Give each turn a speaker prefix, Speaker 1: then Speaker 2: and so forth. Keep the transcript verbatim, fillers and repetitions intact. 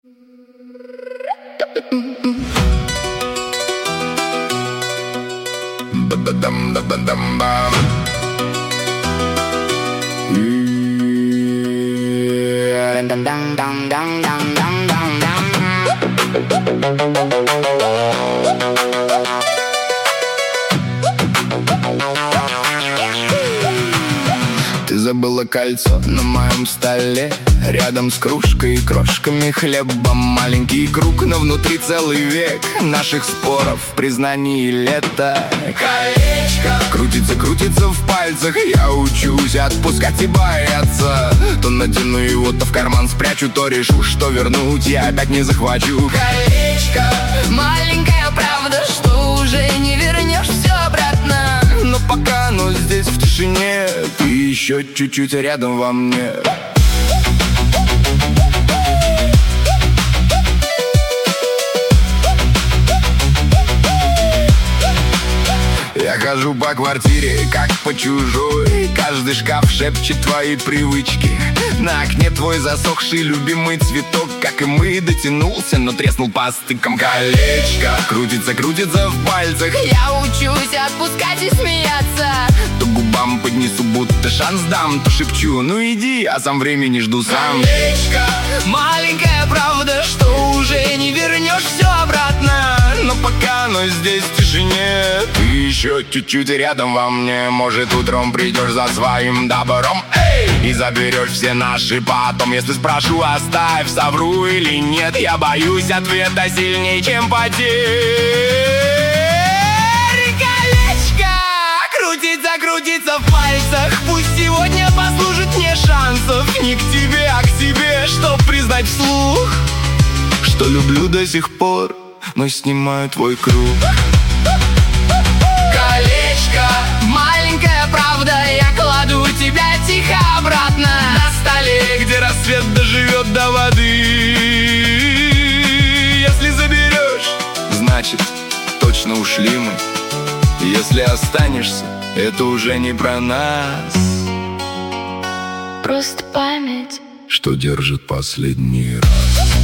Speaker 1: Ты забыла кольцо на моем столе, рядом с кружкой и крошками хлеба. Маленький круг, но внутри целый век наших споров, признаний и лета. Колечко крутится, крутится в пальцах. Я учусь отпускать и бояться. То натяну его, то в карман спрячу, то решу, что вернуть я опять не захвачу.
Speaker 2: Колечко, маленькая правда, что уже не вернешь все обратно.
Speaker 1: Но пока оно здесь в тишине, ты еще чуть-чуть рядом во мне. Я хожу по квартире, как по чужой. Каждый шкаф шепчет твои привычки. На окне твой засохший любимый цветок, как и мы, дотянулся, но треснул по стыкам. Колечко крутится, крутится в пальцах.
Speaker 2: Я учусь отпускать и смеяться.
Speaker 1: То губам поднесу, будто шанс дам, то шепчу: ну иди, а сам времени жду сам.
Speaker 2: Колечко, маленькая правда, что уже не вернешь все обратно.
Speaker 1: Но пока оно здесь в тишине, ты еще чуть-чуть рядом во мне. Может, утром придешь за своим добром, эй, и заберешь все наши потом. Если спрошу, оставь, совру или нет, я боюсь ответа сильнее, чем потерь.
Speaker 2: Колечко крутится, крутится в пальцах. Пусть сегодня послужит мне шансов. Не к тебе, а к себе, чтоб признать вслух,
Speaker 1: что люблю до сих пор, но снимаю твой круг.
Speaker 2: Колечко, маленькая правда, я кладу тебя тихо обратно на столе,
Speaker 1: где рассвет доживет до воды. Если заберешь, значит, точно ушли мы. Если останешься, это уже не про нас.
Speaker 2: Просто память,
Speaker 1: что держит последний раз.